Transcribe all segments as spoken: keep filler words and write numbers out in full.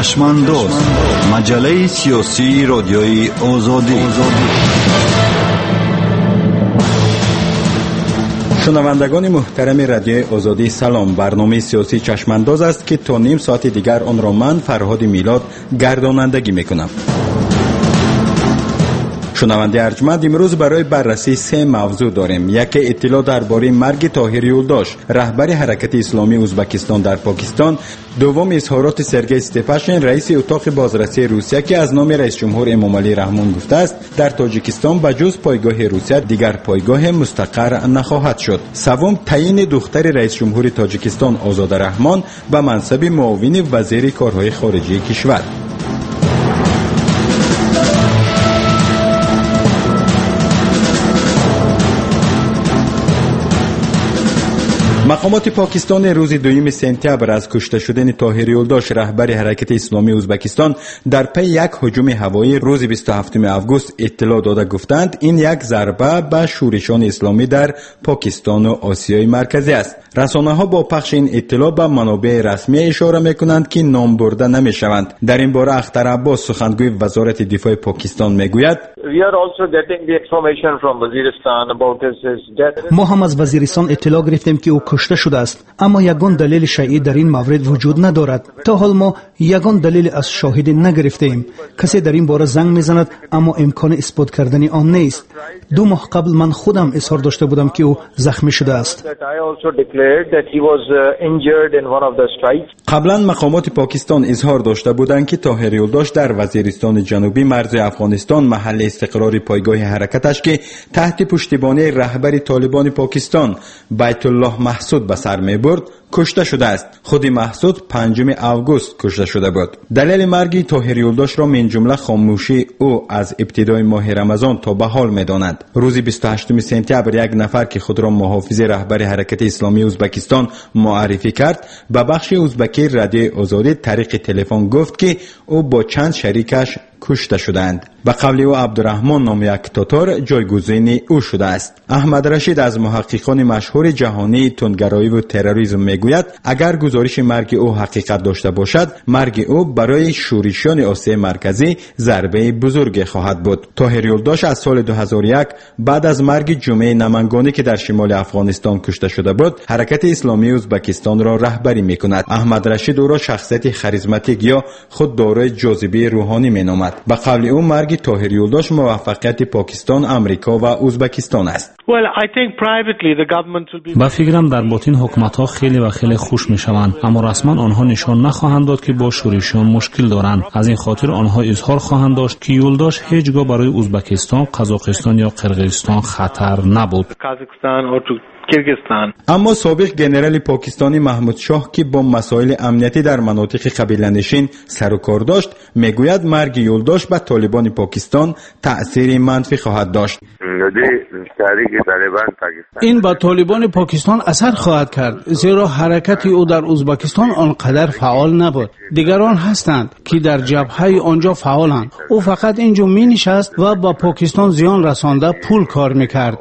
چشمانداز، مجله سیاسی رادیوی آزادی. شنوندگان محترم رادیوی آزادی سلام. برنامه سیاسی چشمانداز است که تا نیم ساعت دیگر آن را من فرهاد میلاد گردانندگی میکنم. شنونده ارجمند، امروز برای بررسی سه موضوع داریم. یک، اطلاع درباره مرگ طاهر یولداش، رهبر حرکت اسلامی ازبکستان در پاکستان. دوم، اظهارات سرگئی استپاشین، رئیس اتاق بازرسی روسیه که از نام رئیس جمهور امامعلی رحمان گفته است در تاجیکستان بجز پایگاه روسیه دیگر پایگاه مستقر نخواهد شد. سوم، تعیین دختر رئیس جمهور تاجیکستان آزاده رحمان به منصب معاون وزیر کارهای خارجه کشور. مقامات پاکستان روز دوم سپتامبر از کشته شدن طاهر یولداش، رهبر حرکت اسلامی ازبکستان، در پی یک هجوم هوایی روز بیست و هفتم آگوست اطلاع داده گفتند این یک ضربه به شورشان اسلامی در پاکستان و آسیای مرکزی است. رسانه‌ها با پخش این اطلاع به منابع رسمی اشاره می‌کنند که نام برده نمی‌شوند. در این باره اختر عباس، سخنگوی وزارت دفاع پاکستان، میگوید ما هم از وزیرستان اطلاع گرفتیم که او کشته شده است، اما یگان دلیل شایع در این مورد وجود ندارد. تا حال ما یگان دلیل از شاهد نگرفتیم. کسی در این باره زنگ میزند اما امکان اثبات کردن آن نیست. دو ماه قبل من خودم اظهار داشته بودم که او زخمی شده است. قبلا مقامات پاکستان اظهار داشته بودند که طاهر یولداش در وزیرستان جنوبی مرز افغانستان، محل استقرار پایگاه حرکتش که تحت پشتیبانی رهبر طالبان پاکستان بیت الله محسود به سر میبرد، کشته شده است. خود محسود پنجم آگوست کشته شده بود. دلیل مرگ طاهر یولداش را من جمله خاموشی او از ابتدای ماه رمضان تا به حال می‌دانند. روز بیست و هشتم سپتامبر یک نفر که خود را محافظ رهبر حرکت اسلامی ازبکستان معرفی کرد، به بخش ازبکی رادیو آزادی طریق تلفن گفت که او با چند شریکش کشته شدند. به قول او عبدالرحمن نام یک تاتار جایگزین او شده است. احمد رشید از محققان مشهور جهانی تندگرایی و تروریسم میگوید اگر گزارش مرگ او حقیقت داشته باشد، مرگ او برای شورشیان آسیای مرکزی ضربه بزرگی خواهد بود. طاهر یولداش از سال دو هزار و یک بعد از مرگ جمعه نمنگانی که در شمال افغانستان کشته شده بود، حرکت اسلامی ازبکستان را رهبری میکند. احمد رشید او را شخصیت خاریزماتیک یا خود دارای جاذبه روحانی مینامد. به قول او مرگ طاهر یولداش موفقیت پاکستان، امریکا و ازبکستان است. با فکرم در باطن حکومت‌ها خیلی و خیلی خوش می‌شوند، اما رسما آنها نشان نخواهند داد که با شورشیان مشکل دارند. از این خاطر آنها اظهار خواهند داشت که یولداش هیچگاه برای ازبکستان، قزاقستان یا قرقیزستان خطر نبود. اما سابق ژنرال پاکستانی محمود شاه که با مسائل امنیتی در مناطق قبیله‌نشین سر و کار داشت، میگوید مرگ یولداش به طالبان پاکستان تأثیر منفی خواهد داشت. این با طالبان پاکستان اثر خواهد کرد، زیرا حرکت او در ازبکستان آنقدر فعال نبود. دیگران هستند که در جبهه آنجا فعالند. او فقط اینجا می نشست و با پاکستان زیان رسانده پول کار میکرد.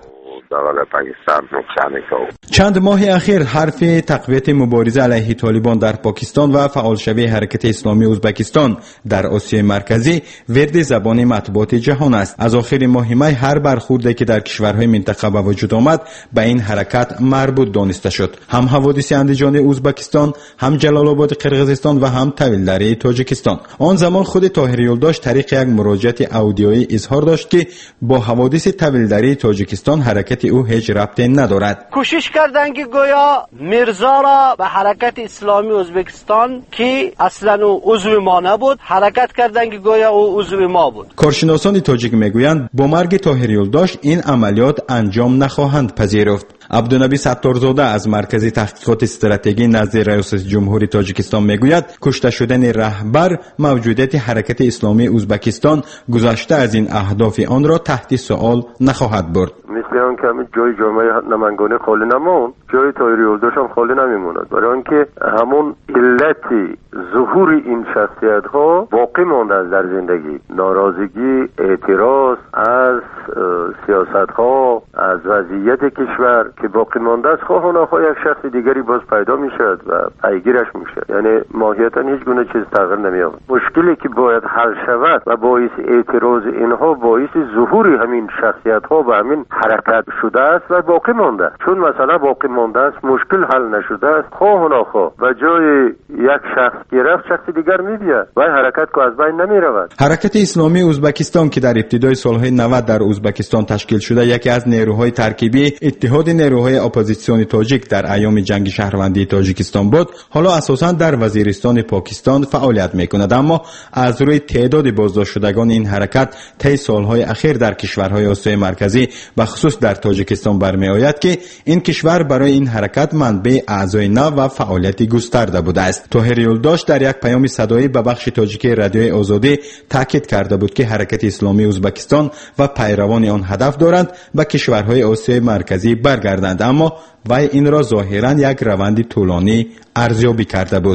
چند ماه اخیر حرف تقویت مبارزه علیه طالبان در پاکستان و فعال شوی حرکت اسلامی ازبکستان در آسیای مرکزی ورد زبان مطبوعات جهان است. از آخر ماه می هر برخوردی که در کشورهای منطقه به وجود آمد به این حرکت مربوط دانسته شد. هم حوادث اندیجان ازبکستان، هم جلال آباد قرقیزستان و هم طویلدره تاجیکستان. آن زمان خود طاهر یولداش طریق یک مراجعه اودیویی اظهار داشت که با حوادث طویلدره تاجیکستان حرکت او هیچ ربطی ندارد. کوشش کردند که گویا میرزا را به حرکت اسلامی ازبکستان که اصلا او عضو ما نبود، حرکت کردند که گویا او عضو ما بود. کارشناسان تاجیک میگویند با مرگ طاهر یولداش این عملیات انجام نخواهند پذیرفت. عبدالنبی ستارزاده از مرکز تحقیقات استراتژی نزد ریاست جمهوری تاجیکستان میگوید کشته شدن رهبر موجودیت حرکت اسلامی ازبکستان گذشته از این اهداف آن را تحت سوال نخواهد برد. مثل آن که همین جای جامعه نمنگانه خالی نمون، جای طاهر یولداش هم خالی نمیموند، برای آنکه همون علت ظهور این شخصیت ها باقی مانده در زندگی. ناراضگی، اعتراض از سیاست ها، از وضعیت کشور که باقی مانده است خواه و ناخواه یک شخص دیگری باز پیدا میشد و پیگیرش میشد. یعنی ماهیتا هیچ گونه چیز تغییر نمی‌یافت. مشکلی که باید حل شود و باعث اعتراض اینها باعث ظهور همین شخصیت ها و همین حرکت شده است و باقی مانده. چون مثلا باقی مانده است، مشکل حل نشده است، خواه و ناخواه و جای یک شخص گرفت شخص دیگر می‌بیاد و حرکت که از بین نمی‌رود. حرکت اسلامی ازبکستان که در ابتدای سالهای نود در ازبکستان تشکیل شده، یکی از نیروهای ترکیبی اتحاد نیروهای اپوزیسیون تاجیک در ایام جنگ شهروندی تاجیکستان بود، حالا اساساً در وزیرستان پاکستان فعالیت می‌کند. اما از روی تعداد بازداشت شدگان این حرکت طی سالهای اخیر در کشورهای آسیای مرکزی و خصوص در تاجیکستان برمی‌آید که این کشور برای این حرکت منبع اعضای نو و فعالیت گسترده بوده است. طاهر یولداش در یک پیام صدایی به بخش تاجیکی رادیوی آزادی تاکید کرده بود که حرکت اسلامی ازبکستان و پیروان آن هدف دارند به کشورهای آسیای مرکزی برگردند، اما وی این را ظاهراً یک روند طولانی ارزیابی کرده بود.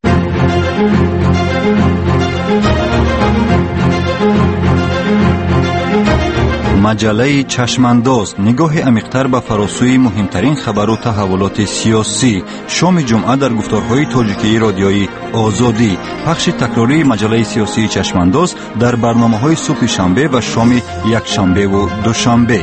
مجله چشمانداز نگاه عمیق‌تر به فراسوی مهمترین خبر و تحولات سیاسی. شام جمعه در گفتارهای تاجیکی رادیویی آزادی. پخش تکراری مجله سیاسی چشمانداز در برنامه‌های صبح شنبه و شام یک شنبه و دوشنبه.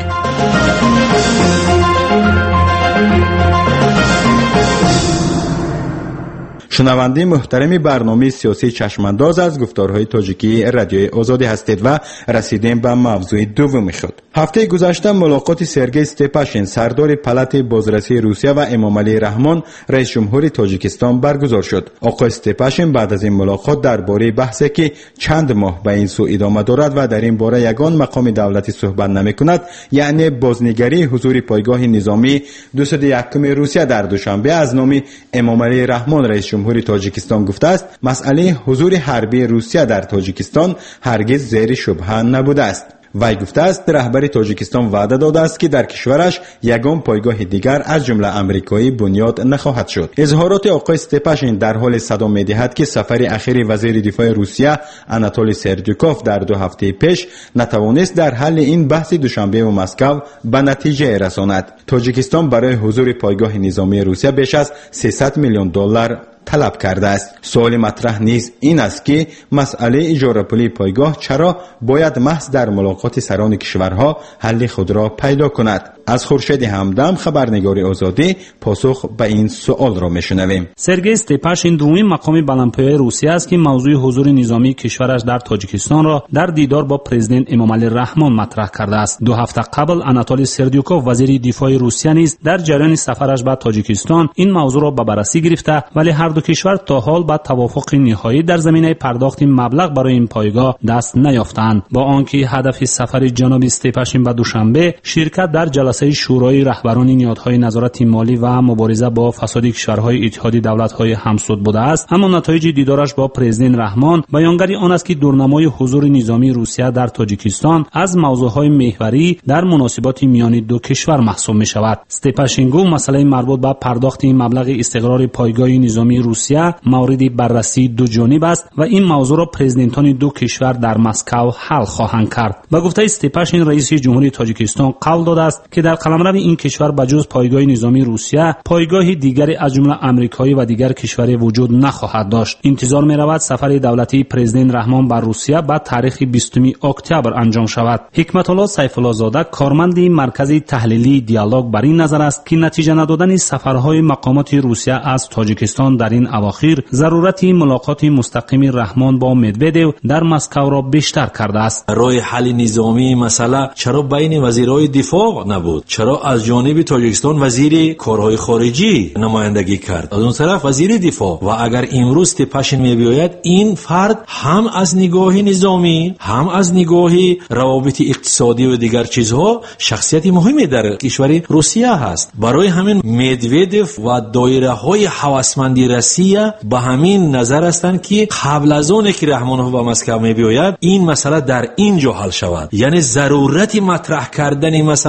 شنونده محترم برنامه سیاسی چشمانداز از گفتارهای تاجیکی رادیوی آزادی هستید و رسیدیم به موضوع دوم خود. هفته گذشته ملاقات سرگئی استپاشین سردار پلات بازرسی روسیه و امامعلی رحمان رئیس جمهور تاجیکستان برگزار شد. آقای استپاشین بعد از این ملاقات درباره بحثی که چند ماه به این سو ادامه دارد و در این باره یگان مقام دولتی صحبت نمی‌کند، یعنی بازنگری حضور پایگاه نظامی دویست و یکم روسیه در دوشنبه، از نام امامعلی رحمان رئیس جمهور تاجیکستان گفته است مسئله حضور حربی روسیه در تاجیکستان هرگز زیر شبهه نبوده است. وی گفته است رهبر تاجیکستان وعده داده است که در کشورش یگان پایگاه دیگر از جمله امریکایی بنیاد نخواهد شد. اظهارات آقای استپاشین در حال صدا می‌دهد که سفر اخیر وزیر دفاع روسیه آناتولی سردیوکوف در دو هفته پیش نتوانست در حل این بحث دوشنبه و مسکو به نتیجه رساند. تاجیکستان برای حضور پایگاه نظامی روسیه بیش از سیصد میلیون دلار طلب کرده است. سوال مطرح نیز این است که مسئله اجاره پولی پایگاه چرا باید محض در ملاقات سران کشورها حل خود را پیدا کند؟ از خورشید همدم خبرنگار آزادی پاسخ به این سوال را میشنویم. سرگئی استپاشین دومین مقام بلندپایه روسیه است که موضوع حضور نظامی کشورش در تاجیکستان را در دیدار با پرزیدنت امامعلی رحمان مطرح کرده است. دو هفته قبل آناتولی سردیوکوف وزیر دفاع روسیه نیز در جریان سفرش به تاجیکستان این موضوع را به بررسی گرفته، ولی هر دو کشور تا حال به توافق نهایی در زمینه پرداخت مبلغ برای این پایگاه دست نیافتند. با آنکه هدف سفر جناب استپاشین به دوشنبه شرکت در جلسه شورای رهبران نهادهای نظارت مالی و مبارزه با فساد کشورهای اتحاد دولت‌های همسود بوده است، اما نتایج دیدارش با پرزیدنت رحمان بیانگری آن است که دورنمای حضور نظامی روسیه در تاجیکستان از موضوعهای محوری در مناسبات میان دو کشور محسوب می‌شود. استپاشین گفت مسئله مربوط به پرداخت مبلغ استقرار پایگاه نظامی روسیه مورد بررسی دو جانب است و این موضوع را پرزیدنتان دو کشور در مسکو حل خواهند کرد. با گفته استپاشین رئیس جمهوری تاجیکستان قول داده است که در قلمرو این کشور بجز پایگاه نظامی روسیه پایگاه دیگری از جمله آمریکایی و دیگر کشوری وجود نخواهد داشت. انتظار می رود سفر دولتی پرزیدنت رحمان بر روسیه با تاریخ بیستم اکتبر انجام شود. حکمت الله سیف الله زاده کارمند مرکز تحلیلی دیالوگ بر این نظر است که نتیجه ندادن سفرهای مقامات روسیه از تاجیکستان در این اواخر ضرورت ملاقات مستقیم رحمان با مدودوف در مسکو را بیشتر کرده است. راه حل نظامی مسئله چرا بین وزیرای دفاع نبود؟ چرا از جانب تاجیکستان وزیر کارهای خارجی نمایندگی کرد، از اون طرف وزیر دفاع؟ و اگر امروز استپاشین می‌بیاید این فرد هم از نگاه نظامی هم از نگاه روابط اقتصادی و دیگر چیزها شخصیت مهمی در کشور روسیه هست. برای همین مدودوف و دایره‌های هوسمندی روسیه به همین نظر هستند که قبل از اون که رحمانوف به مسکو می‌بیاید این مسئله در اینجا حل شود، یعنی ضرورت مطرح کردن این مسئله رو بین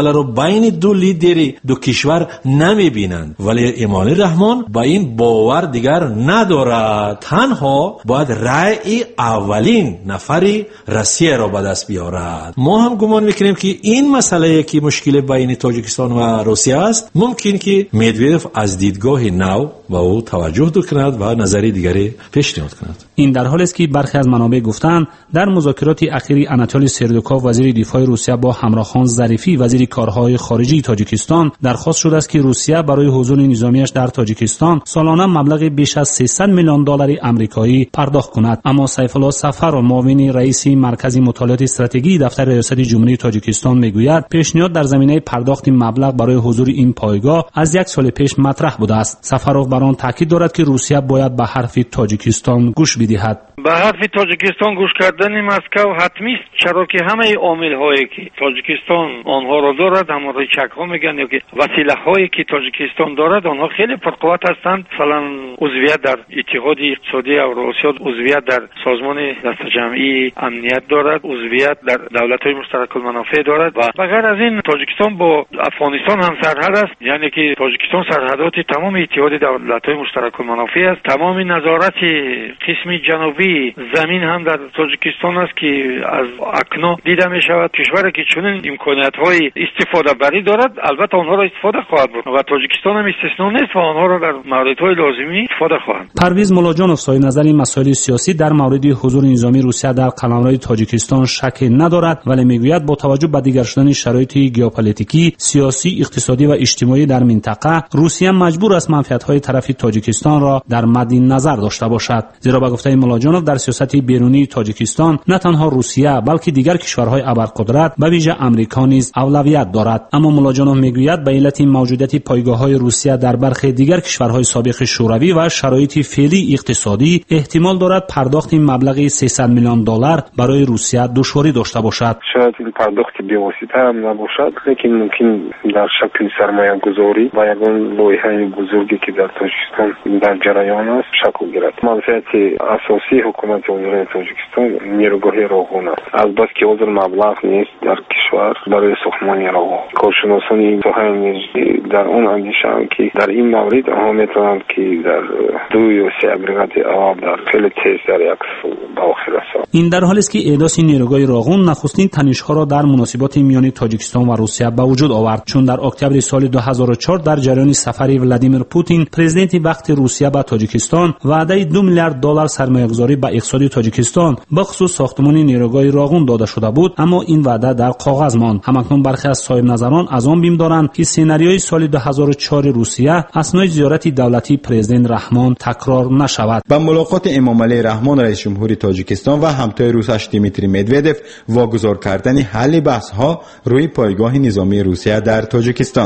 بین دو لیدر دو کشور نمیبینند، ولی امامعلی رحمان با این باور دیگر ندارد. تنها باید رأی اولین نفری روسیه را به دست بیارد. ما هم گمان میکنیم که این مسئله که مشکل بین تاجیکستان و روسیه است، ممکن که مدویدف از دیدگاه نو با او توجه کند و نظری دیگری پیشنهاد کند. این در حالی است که برخی از منابع گفتند در مذاکرات اخیری آناتولی سردوکوف وزیر دفاع روسیه با همراهان ظریفی وزیر کارهای خارجی تاجیکستان درخواست شده است که روسیه برای حضور نظامیش در تاجیکستان سالانه مبلغ بیش از سیصد میلیون دلار آمریکایی پرداخت کند. اما سیف الله سفر و معاون رئیس مرکز مطالعات استراتژی دفتر ریاست جمهوری تاجیکستان میگوید پیشنهاد در زمینه پرداخت مبلغ برای حضور این پایگاه از یک سال پیش مطرح بوده است. سفرов بر آن تاکید دارد که روسیه باید به حرف تاجیکستان گوش بدهد. به حرف تاجیکستان گوش کردن مسکو حتمی است، چرا که همه عامل هایی که تاجیکستان آنها را دارد، همون ریچک ها میگن یا که وسیله هایی که تاجیکستان دارد آنها خیلی پرقوت هستند. مثلا عضویت در اتحاد اقتصادی اوراسیا، عضویت در سازمان دست جمعی امنیت دارد، عضویت در دولت های مشترک المنافع دارد و بغیر از این تاجیکستان با افغانستان هم سرحد است، یعنی که تاجیکستان سرحدات تمام اتحاد دولت های مشترک المنافع است. تمام نظارت قسم جنوبی زمین هم در تاجیکستان است که از اکنون دیده می شود. کشوری که چنین امکانات های استفاده بری دارد البته آنها را استفاده خواهد برد و تاجیکستان هم استثنا نیست و آنها را در موردهای لازمی استفاده خواهند. پرویز ملاجانوف صاحب نظر مسائل سیاسی در مورد حضور نظامی روسیه در قلمرو تاجیکستان شک ندارد، ولی میگوید با توجه به دیگر شدن شرایط ژئوپلیتیکی، سیاسی، اقتصادی و اجتماعی در منطقه، روسیه مجبور است منفعت‌های طرف تاجیکستان را در مد نظر داشته باشد. زیرا به گفته ملاجانوف در سیاست بیرونی تاجیکستان نه تنها روسیه بلکه دیگر کشورهای ابرقدرت به ویژه آمریکا نیز اولویت دارد. اما ملاجانوف میگوید به علت موجودیت پایگاه‌های روسیه در برخی دیگر کشورهای سابق شوروی و شرایط فعلی اقتصادی احتمال دارد پرداخت مبلغ سیصد میلیون دلار برای روسیه دشواری داشته باشد. شاید این پرداخت بی‌واسطه هم نباشد، لیکن ممکن در شکل سرمایه گذاری و یگان لایحه بزرگی که در تاجیکستان در جریان است شکل گیرد. منفعت اساسی حکومت جمهوری تاجیکستان نیروگاهی راغون است. البته که حاضر مبلغ نیست در کشور برای ساختمان راغون. کارشناسان این ساحه انرژی در اون اندیشه‌اند که در این مورد آنها می‌توانند که در دو یا سه اگریگات آب در خیلی تیز در یک به آخر رساند. این در حالی است که احداث نیروگاه راغون نخستین تنش‌ها را در مناسبات میان تاجیکستان و روسیه به وجود آورد، چون در اکتبر سال دو هزار و چهار در جریان سفر ولادیمیر پوتین پرزیدنت وقت روسیه به تاجیکستان وعده دو میلیارد دلار سرمایه‌گذاری به اقتصاد تاجیکستان به خصوص ساختمان نیروگاه راغون داده شده بود، اما این وعده در کاغذ ماند. همکنون برخی از صاحب نظران از آن بیم دارند که سناریوی سال دو هزار و چهار روسیه اثنای زیارت دولتی پرزیدنت رحمان تکرار نشود. با ملاقات امامعلی رحمان رئیس جمهوری تاجیکستان و همتای روسش دیمیتری مدودف واگذار کردن حل بحث‌ها روی پایگاه نظامی روسیه در تاجیکستان.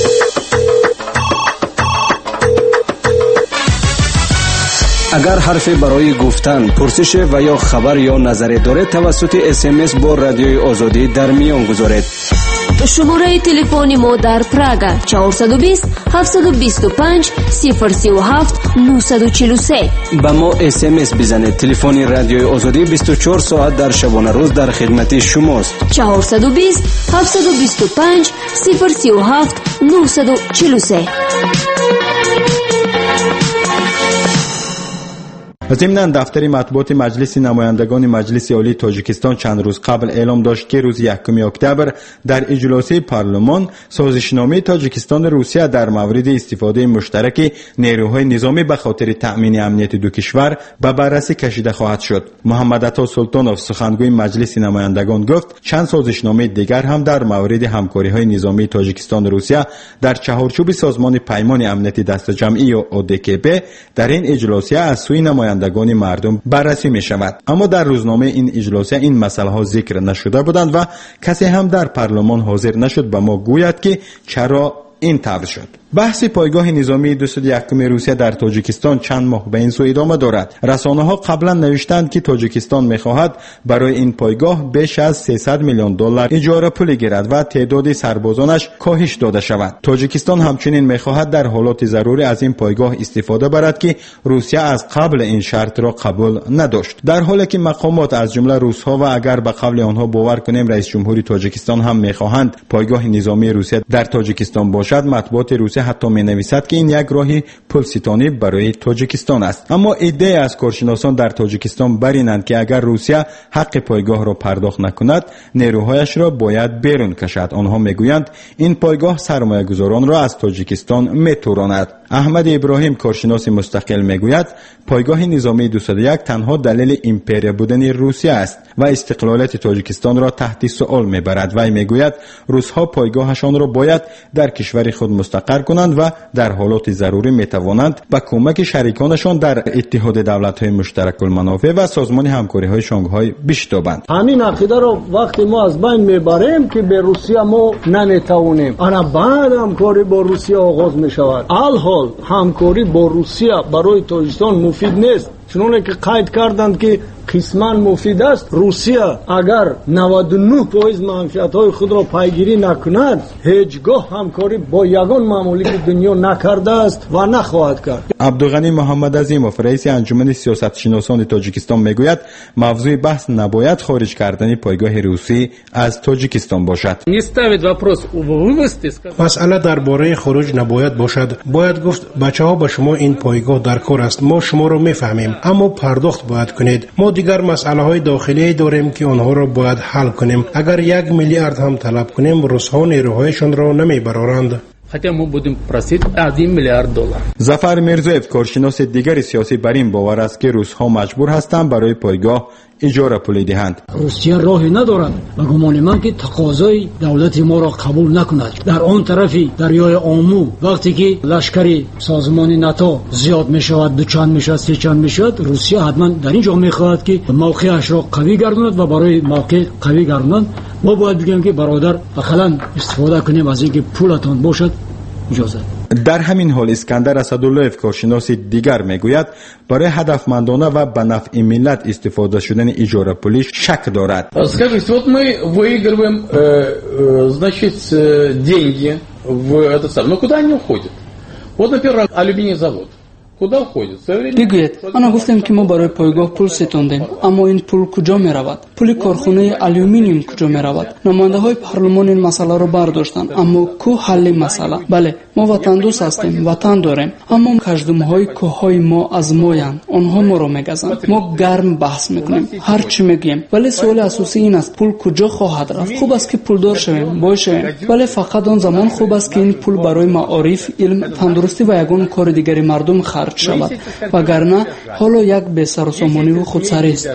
اگر حرفی برای گفتن، پرسش و یا خبر یا نظری دارید توسط اس ام اس با رادیوی آزادی در میان گذارید. شماره تلفن ما در پراگ چهارصد و بیست هفتصد و بیست و پنج صفر سه و هفت نهصد و چهل و سه. با ما اس ام اس بزنید. تلفن رادیوی آزادی بیست و چهار ساعت در شبانه روز در خدمت شماست. چهارصد و بیست هفتصد و بیست و پنج صفر سه و هفت نهصد و چهل و سه. ضمناً دفتر مطبوعات مجلس نمایندگان مجلس عالی تاجیکستان چند روز قبل اعلام داشت که روز یکم اکتبر در اجلاس پارلمان سازشنامه تاجیکستان روسیه در مورد استفاده مشترک نیروهای نظامی به خاطر تأمین امنیت دو کشور به بررسی کشیده خواهد شد. محمد عطا سلطانوف سخنگوی مجلس نمایندگان گفت چند سازشنامه دیگر هم در مورد همکاری‌های نظامی تاجیکستان روسیه در چهارچوب سازمان پیمان امنیت دست جمعی یا او دی کی پی در این اجلاسیه از سوی نمایندگان مردم بررسی می شود. اما در روزنامه این اجلاسیه این مسئله ها ذکر نشده بودند و کسی هم در پارلمان حاضر نشد به ما گوید که چرا این طرح شد. بحث پایگاه نظامی دویست و یک روسیه در تاجیکستان چند ماه به این سو ادامه دارد. رسانه‌ها قبلا نوشتند که تاجیکستان می‌خواهد برای این پایگاه بیش از سیصد میلیون دلار اجاره پول گیرد و تعداد سربازانش کاهش داده شود. تاجیکستان همچنین می‌خواهد در حالات ضروری از این پایگاه استفاده برد که روسیه از قبل این شرط را قبول نداشت. در حالی که مقامات از جمله روس‌ها و اگر به قول آنها باور کنیم رئیس جمهوری تاجیکستان هم می‌خواهند پایگاه نظامی روسیه در تاجیکستان باشد، مطبوعات روسیه حتی می‌نویسد که این یک راه پلستانی برای تاجیکستان است. اما ایده از کارشناسان در تاجیکستان برینند که اگر روسیه حق پایگاه را پرداخت نکند، نیروهایش را باید بیرون کشد. آنها میگویند این پایگاه سرمایه‌گذاران را از تاجیکستان میتوراند. احمد ابراهیم کارشناس مستقل میگوید پایگاه نظامی دویست و یک تنها دلیل امپریا بودن روسیه است و استقلالیت تاجیکستان را تحت سوال میبرد. و میگوید روس‌ها پایگاهشان را باید در کشور خود مستقر کنند و در حالات ضروری میتوانند با کمک شریکانشان در اتحاد دولت‌های مشترک المنافع و سازمان همکاری‌های شانگهای بشتابند. همین عقیده را وقتی ما از بین میبریم که به روسیه ما نمیتوانیم، انا بعد همکاری با روسیه آغاز میشود. الحال همکاری با روسیه برای تاجیکستان مفید نیست، چون که قید کردند که قسما مفید است. روسیه اگر نود و نه درصد منفعت‌های خود را پیگیری نکند، هیچگاه همکاری با یگان ممالک دنیا نکرده است و نخواهد کرد. عبدالغنی محمد عظیموف رئیس انجمن سیاستشناسان تاجیکستان میگوید موضوع بحث نباید خارج کردن پایگاه روسی از تاجیکستان باشد. مسئله درباره خروج نباید باشد. باید گفت بچه‌ها به شما این پایگاه در کار است، ما شما را میفهمیم، اما پرداخت باید کنید. ما دیگر مسئله های داخلی داریم که آنها را باید حل کنیم. اگر یک میلیارد هم طلب کنیم، روس‌ها نیروهایشان را نمیبرارند. хотя мы будем просить один миллиард долларов. ظفر میرزویف کارشناس دیگر سیاسی بر این باور است که روس‌ها مجبور هستند برای پایگاه اجاره پول دهند. روسیه راهی ندارد و گمان من که تقاضای دولت ما را قبول نکند. در آن طرفی دریای آمو وقتی که لشکری سازمان ناتو زیاد می شود، دو چند می شود، سه چند می شود، روسیه حتما در اینجا می خواهد که موقعش را قوی گرداند و برای موقع قوی گرداندن ما باید بگیم که برادر اقلا استفاده کنیم از اینکه پولتان باشد اجازه. در همین حال اسکندر اسداللهیف کارشناس دیگر میگوید برای هدفمندانه و به نفع ملت استفاده شدن اجاره پولی شک دارد. Скажите, вот мы выигрываем, значит, деньги в это самое, но куда они уходят? Вот, например, алюминиевый завод. کجا уходит؟ بگوید آنها گفتیم که ما برای پایگاه پول ستاندیم، اما این پول کجا می رود؟ پول کارخانه آلومینیوم کجا می رود؟ نماینده های پارلمان این مسئله را برداشتند، اما کو حل مسئله؟ بله ما وطن دوست هستیم، وطن داریم، اما کژدم های کوههای ما از مایند، آنها ما را میگزند. ما گرم بحث میکنیم، هر چی میگیم، ولی سوال اساسی این است پول کجا خواهد رفت؟ خوب است که پولدار شویم، باشیم، ولی فقط آن زمان خوب است که این پول برای معارف، علم، تندرستی و یگان کار دیگری مردم خرج شود، وگرنه حالا یک به سر و سامانی و خودسری است.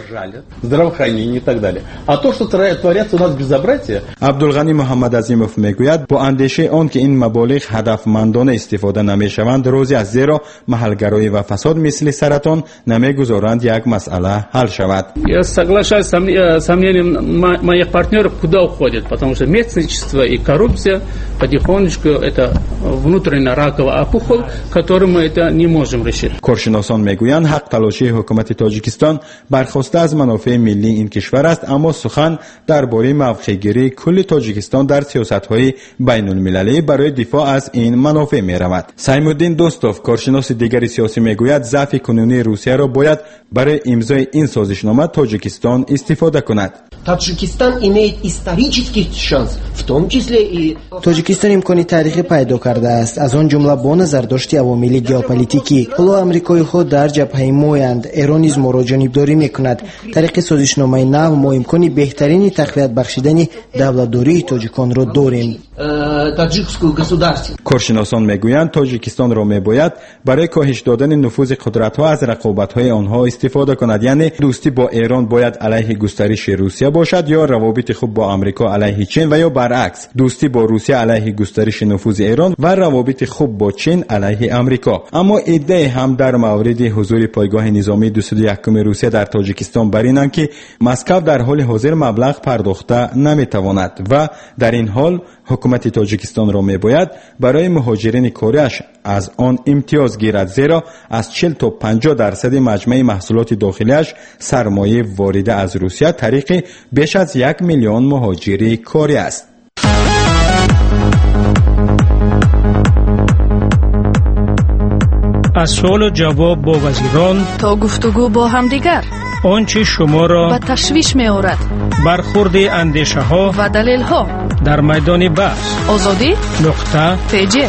عبدالغنی محمد عظیموف میگوید با اندیشه آن که این مبالغ هدفمندانه استفاده نمیشوند روزی از زیرا محلگرایی و فساد مثل سرطان نمیگذارند یک مسئله حل شود. Я соглашаюсь с сомнением моих партнеров, куда уходит, потому что меценичество и коррупция потихонечку это внутренняя раковая опухоль, которую мы это не можем решить. کارشناسان میگویند حق تلاشی حکومت تاجیکستان برخواسته از منافع ملی این کشور است، اما سخن درباره موقع‌گیری کل تاجیکستان در سیاست‌های بین‌المللی برای دفاع از این منافع می‌رود. سیم‌الدین دوستوف کارشناس دیگر سیاسی میگوید ضعف کنونی روسیه را باید برای امضای این سازشنامه تاجیکستان استفاده کند. Таджикистан имеет исторический шанс, в том числе и تاجیکستان امکانی تاریخی پیدا کرده است، از آن جمله با نظر داشت عوامل ژئوپلیتیکی. حالا آمریکایی خود در جبهه مویند، ایران نیز ما را جانبداری میکند. طریق سازشنامه نو ما امکانی بهترین تقویت بخشیدن دولتداری تاجیکان را داریم. таджикскую государство. کارشناسان میگویند تاجیکستان را میباید برای کاهش دادن نفوذ قدرت‌ها از رقابت‌های آنها استفاده کند، یعنی دوستی با ایران باید علیه گسترش روسیه باشد یا روابط خوب با آمریکا علیه چین و یا برعکس دوستی با روسیه علیه گسترش نفوذ ایران و روابط خوب با چین علیه آمریکا. اما ادعای هم در مورد حضور پایگاه نظامی دویست و یک روسیه در تاجیکستان بر اینند که مسکو در حال حاضر مبلغ پرداخته نمیتواند و در این حال حکومت تاجیکستان را میباید برای مهاجرین کاریش از آن امتیاز گیرد، زیرا از چهل تا پنجاه درصد مجموع محصولات داخلیش سرمایه وارده از روسیه طریق بیش از یک میلیون مهاجر کاری است. از سوال و جواب با وزیران تا گفتگو با همدیگر، آنچه شما را به تشویش می آورد، برخورد اندیشه ها و دلیل ها در میدان بحث. آزادی نقطه پیجی.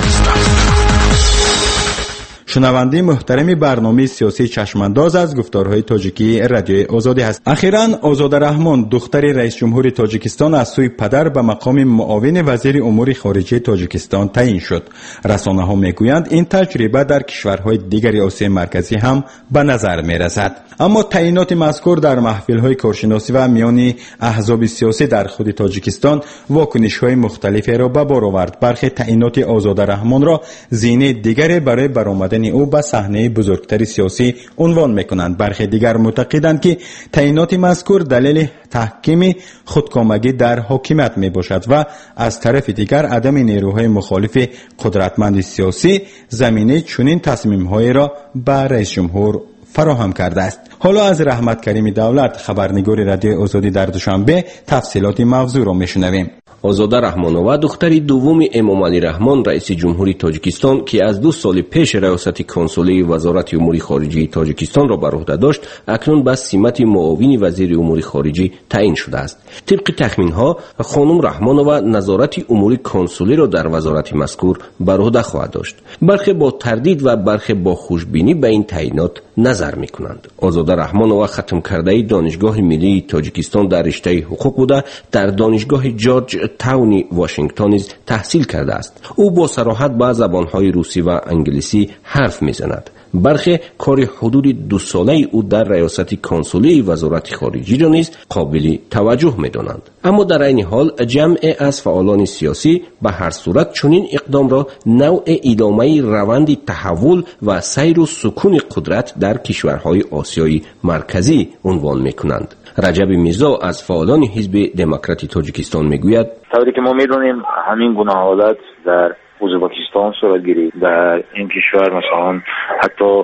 شنونده محترم برنامه سیاسی چشمانداز از گفتارهای تاجیکی رادیوی آزادی است. اخیراً آزاده رحمان دختر رئیس جمهور تاجیکستان از سوی پدر به مقام معاون وزیر امور خارجه تاجیکستان تعیین شد. رسانه ها میگویند این تجربه در کشورهای دیگر آسیای مرکزی هم به نظر میرسد. اما تعیینات مذکور در محفل‌های کارشناسی و میان احزاب سیاسی در خود تاجیکستان واکنش‌های مختلفی را به بار آورد. برخی تعیینات آزاده رحمان را زینه دیگری برای برآمدن او به صحنه بزرگتر سیاسی عنوان میکنند. برخی دیگر معتقدند که تعیینات مذکور دلیل تحکیم خودکامگی در حاکمیت می باشد و از طرف دیگر عدم نیروهای مخالف قدرتمند سیاسی زمینه چنین تصمیم‌های را به رئیس جمهور فراهم کرده است. حالا از رحمت کریم دولت خبرنگار رادیو آزادی در دوشنبه تفصیلات موضوع را میشنویم. آزاده رحمانова دختری دوم امامعلی رحمان رئیس جمهوری تاجیکستان که از دو سال پیش ریاست کنسولی وزارت امور خارجه تاجیکستان را بر عهده داشت، اکنون به سمت معاون وزیر امور خارجه تعیین شده است. طبق تخمین‌ها خانم رحمانова نظارت امور کنسولی را در وزارت مذکور بر عهده خواهد داشت. برخی با تردید و برخی با خوشبینی به این تعیینات نظر می‌کنند. آزاده رحمانова ختم کرده دانشگاه ملی تاجیکستان در رشته حقوق بوده، در دانشگاه جورج تاونی واشنگتن نیز تحصیل کرده است. او با صراحت با زبان‌های روسی و انگلیسی حرف می‌زند. برخی کار حدود دو ساله او در ریاست کنسولی وزارت خارجه را نیز قابل توجه می‌دانند. اما در این حال جمع از فعالان سیاسی به هر صورت چنین اقدام را نوع ادامه روند تحول و سیر و سکون قدرت در کشورهای آسیای مرکزی عنوان می‌کنند. رجب میرزا از فعالان حزب دموکراتی تاجیکستان میگوید طوری که ما میدونیم همین گونه حالت در ازبکستان صورت گرفت. در این کشور مثلا حتی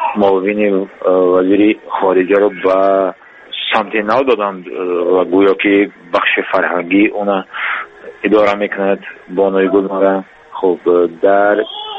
معاون وزیر خارجه رو به سمت نو دادند و گویا که بخش فرهنگی اون اداره میکند بانوی گلمره. خب در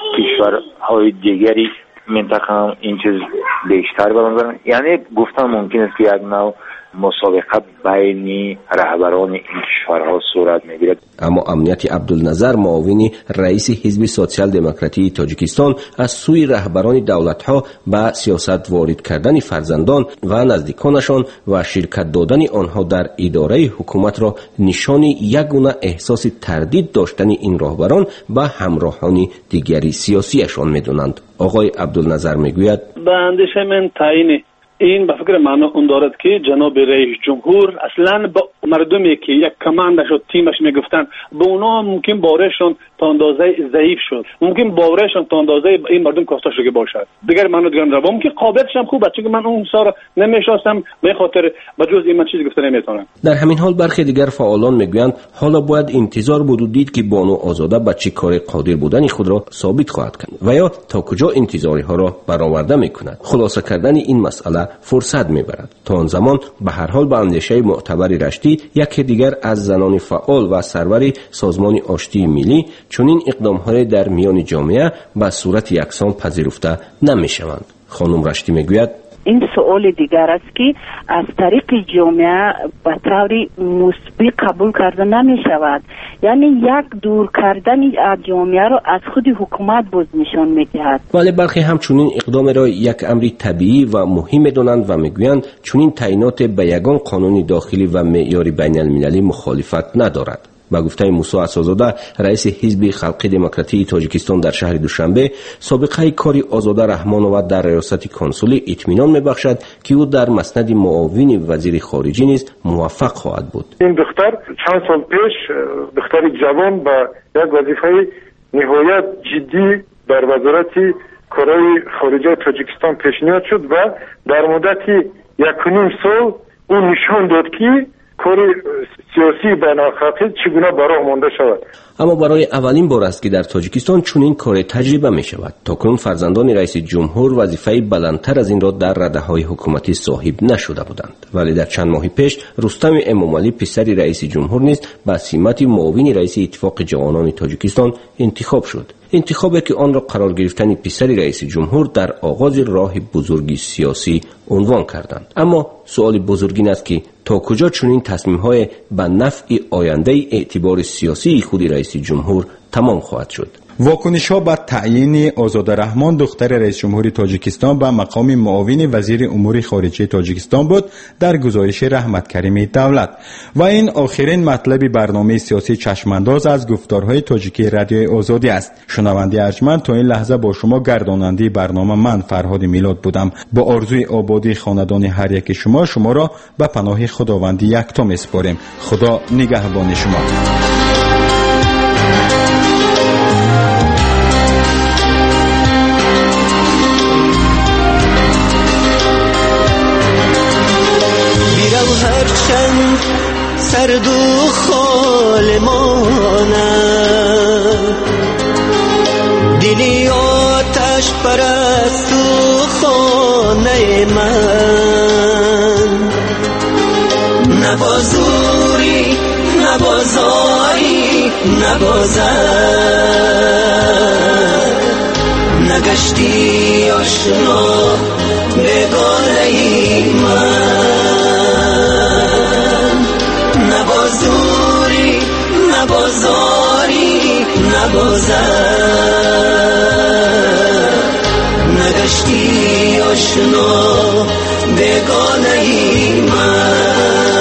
کشورهای دیگری منطقه هم این چیز بیشتر برام، یعنی گفتن ممکن است که یک نوع مسابقه بین رهبران این کشورها صورت میگیرد. اما امنیت عبدالنظر معاون رئیس حزب سوسیال دموکراتی تاجیکستان از سوی رهبران دولت‌ها به سیاست وارد کردن فرزندان و نزدیکانشان و شرکت دادن آنها در اداره حکومت را نشان یگانه احساس تردید داشتن این رهبران به همراهان دیگری سیاسیشان می‌دانند. آقای عبدالنظر میگوید به اندیشه من تعیین این به فکر من اون دارد که جناب رئیس جمهور اصلا با مردمی که یک کماندش و تیمش میگفتن به اونا ممکن باورشون تا اندازه ضعیف شد، ممکن باورشون تا اندازه این مردم کاسته شده باشد. دیگر منو دیگر نرا ممکن قابلیتش هم خوبه، چون من اون سارا نمیشناسم، به خاطر بجز این من چیزی گفته نمیتونم. در همین حال برخی دیگر فعالان میگویند حالا باید انتظار بود و دید که بانو آزاده به چه کار قادر بودن خود را ثابت خواهد کرد و یا تا کجا انتظاری ها را برآورده میکند. خلاصه کردن این مسئله فرصت میبرد. تا آن زمان به هر حال به اندیشه معتبر رشتی یکی دیگر از زنان فعال و سرور سازمان آشتی ملی چنین اقدام‌های در میان جامعه به صورت یکسان پذیرفته نمیشوند. خانم رشتی میگوید این سوال دیگر است که از طریق جامعه به طوری مثبت قبول کرده نمی شود، یعنی یک دور کردن از جامعه را از خود حکومت باز نشان می دهد. ولی برخی همچنین اقدام را یک امر طبیعی و مهم می‌دانند و میگویند چنین تعیینات به یگان قانون داخلی و معیار بین المللی مخالفت ندارد. با گفته موسی عصازاده رئیس حزب خلقی دموکراتی تاجیکستان در شهر دوشنبه، سابقه کاری آزاده رحمانوف در ریاست کنسولی اطمینان میبخشد که او در مسند معاون وزیر خارجه نیز موفق خواهد بود. این دختر چند سال پیش دختر جوان با یک وظیفه نهایت جدی در وزارت کارهای خارجه تاجیکستان پیشنهاد شد و در مدت یک و نیم سال او نشان داد که کار سیاسی بین‌الخلیجی چگونه براه مانده شود. اما برای اولین بار است که در تاجیکستان چنین کار تجربه می شود. تاکنون فرزندان رئیس جمهور وظیفه بلندتر از این را در رده‌های حکومتی صاحب نشده بودند، ولی در چند ماه پیش رستم امامعلی پسر رئیس جمهور نیز به سمت معاون رئیس اتفاق جوانان تاجیکستان انتخاب شد. انتخابی که آن را قرار گرفتن پسر رئیس جمهور در آغاز راه بزرگی سیاسی عنوان کردند. اما سوال بزرگین است که تا کجا چنین تصمیم‌های به نفع آینده اعتبار سیاسی خود رئیس جمهور تمام خواهد شد. واکنش ها به تعیین آزاده رحمان دختر رئیس جمهوری تاجیکستان به مقام معاون وزیر امور خارجه تاجیکستان بود در گزارش رحمت کریم دولت. و این آخرین مطلب برنامه سیاسی چشمانداز از گفتارهای تاجیکی رادیوی آزادی است. شنونده ارجمند، تا این لحظه با شما گرداننده برنامه من فرهاد میلاد بودم. با آرزوی آبادی خاندان هر یک شما شما را به پناه خداوند یکتا میسپاریم. خدا نگهبان شما. سرد و خال مانم، دلی آتش پرست و خانه من، نبازوری نبازاری نبازد، نگشتی آشنا بگانه من، نبازوری نبازاری نبازد، نگشتی آشنا بگانه من.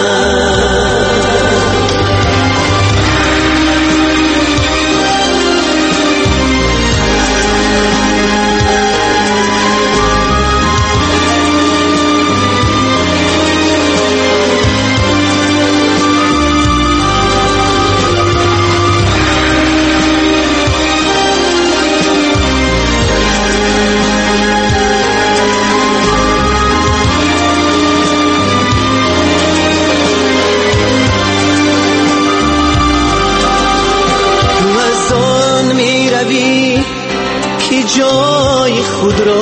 جای خود را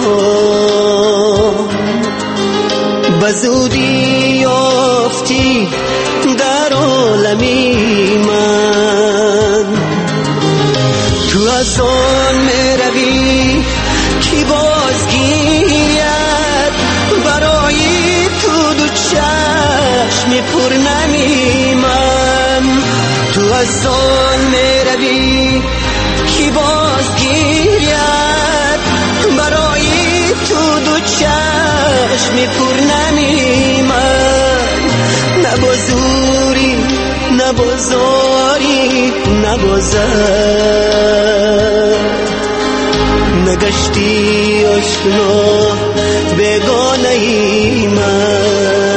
بزودی یافتی در عالمی من، تو از آن میروی کی بازگیرد برای تو دو چشم پرنمی من، تو از آن میروی کی بازگیرد برای تو دو چشم پرنمی من، نبازوری نبازاری نبازد، نگشتی آشنا بگانه من.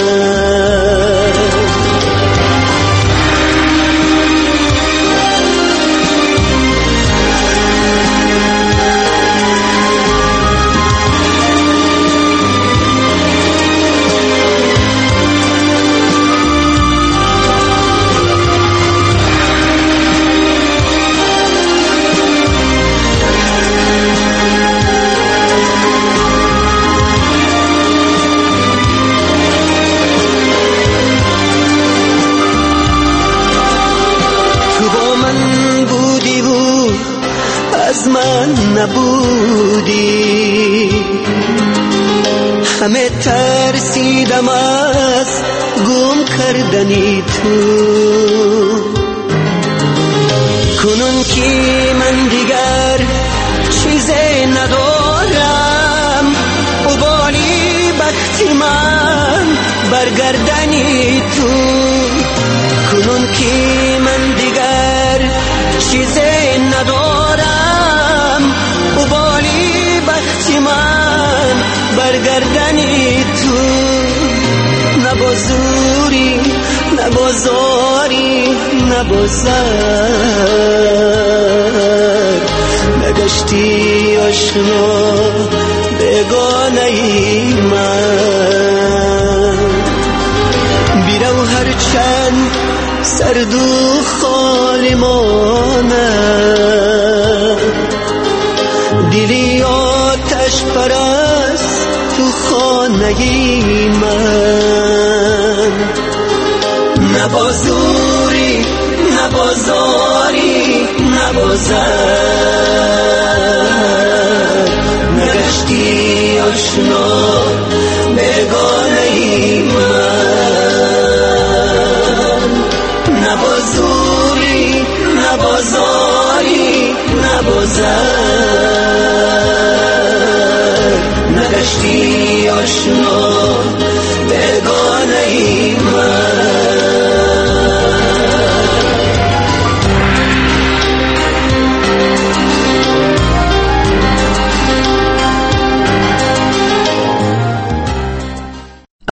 از من نبودی، همه ترسیدم از گم کردنی تو، کنون که من دیگر چیزی ندارم، قبالی بختی من برگردنی تو، کنون که من دیگر چیزی ندارم قبالی بخت من برگردنی تو نبازوری نبازاری نبازر نگشتی آشنا بگانه ای من بیرو هر چند سرد و خالی مانه دلی آتش پرست تو خانه ای من نبازوری نبازاری نبازر نگشتی آشنا بگاه